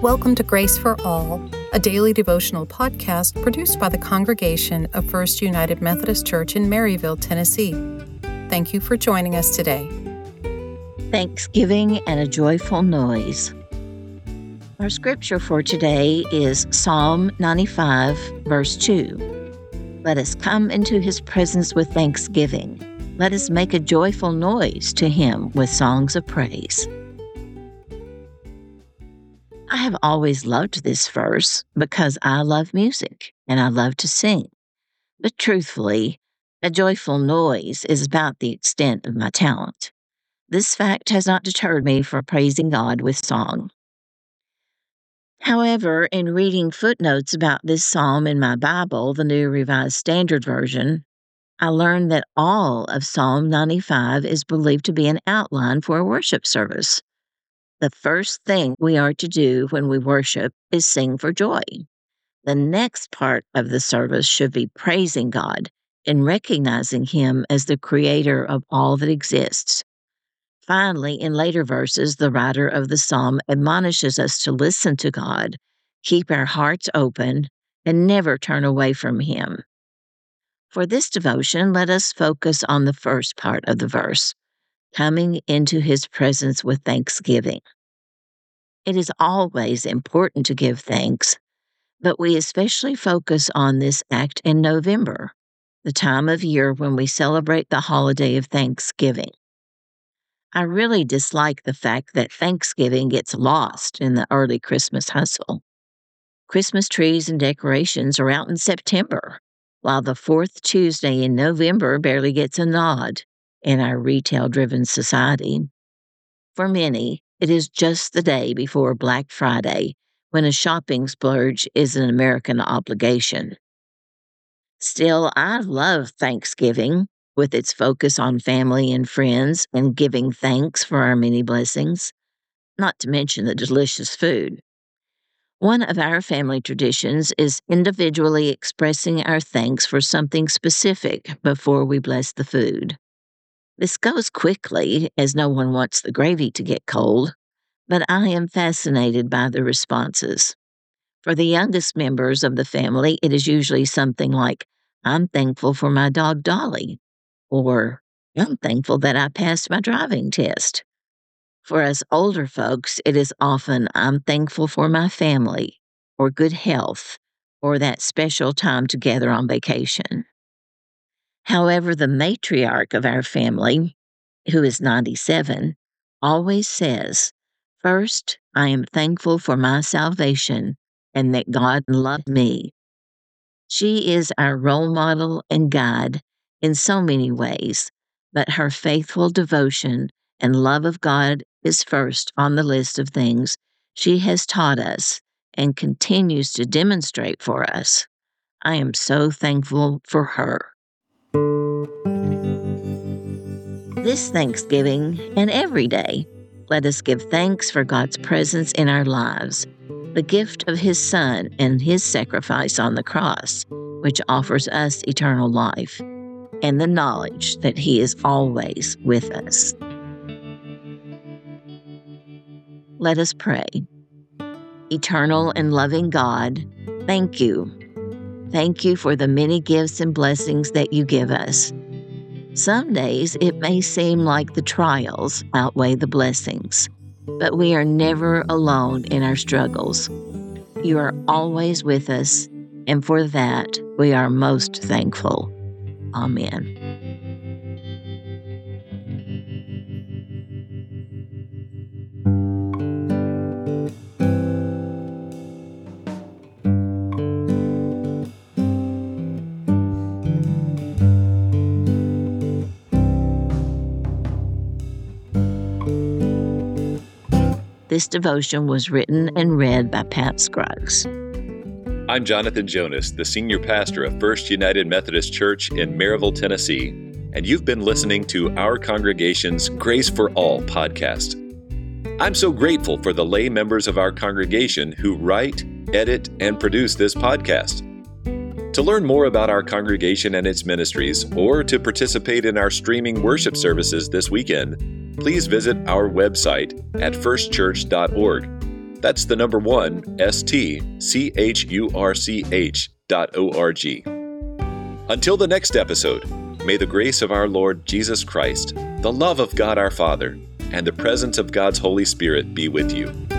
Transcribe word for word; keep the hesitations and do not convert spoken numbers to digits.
Welcome to Grace for All, a daily devotional podcast produced by the congregation of First United Methodist Church in Maryville, Tennessee. Thank you for joining us today. Thanksgiving and a joyful noise. Our scripture for today is Psalm ninety-five, verse two. Let us come into his presence with thanksgiving. Let us make a joyful noise to him with songs of praise. I have always loved this verse because I love music and I love to sing. But truthfully, a joyful noise is about the extent of my talent. This fact has not deterred me from praising God with song. However, in reading footnotes about this psalm in my Bible, the New Revised Standard Version, I learned that all of Psalm ninety-five is believed to be an outline for a worship service. The first thing we are to do when we worship is sing for joy. The next part of the service should be praising God and recognizing him as the creator of all that exists. Finally, in later verses, the writer of the psalm admonishes us to listen to God, keep our hearts open, and never turn away from him. For this devotion, let us focus on the first part of the verse, coming into his presence with thanksgiving. It is always important to give thanks, but we especially focus on this act in November, the time of year when we celebrate the holiday of Thanksgiving. I really dislike the fact that Thanksgiving gets lost in the early Christmas hustle. Christmas trees and decorations are out in September, while the fourth Tuesday in November barely gets a nod in our retail-driven society. For many, it is just the day before Black Friday, when a shopping splurge is an American obligation. Still, I love Thanksgiving, with its focus on family and friends and giving thanks for our many blessings, not to mention the delicious food. One of our family traditions is individually expressing our thanks for something specific before we bless the food. This goes quickly, as no one wants the gravy to get cold, but I am fascinated by the responses. For the youngest members of the family, it is usually something like, "I'm thankful for my dog Dolly," or "I'm thankful that I passed my driving test." For us older folks, it is often, "I'm thankful for my family," or good health, or that special time together on vacation. However, the matriarch of our family, who is ninety-seven, always says, "First, I am thankful for my salvation and that God loved me." She is our role model and guide in so many ways, but her faithful devotion and love of God is first on the list of things she has taught us and continues to demonstrate for us. I am so thankful for her. This Thanksgiving and every day, let us give thanks for God's presence in our lives, the gift of his Son and his sacrifice on the cross, which offers us eternal life, and the knowledge that he is always with us. Let us pray. Eternal and loving God, thank you. Thank you for the many gifts and blessings that you give us. Some days it may seem like the trials outweigh the blessings, but we are never alone in our struggles. You are always with us, and for that we are most thankful. Amen. This devotion was written and read by Pat Scruggs. I'm Jonathan Jonas, the senior pastor of First United Methodist Church in Maryville, Tennessee, and you've been listening to our congregation's Grace for All podcast. I'm so grateful for the lay members of our congregation who write, edit, and produce this podcast. To learn more about our congregation and its ministries, or to participate in our streaming worship services this weekend, please visit our website at first church dot org. That's the number one, S T C H U R C H dot O R G. Until the next episode, may the grace of our Lord Jesus Christ, the love of God our Father, and the presence of God's Holy Spirit be with you.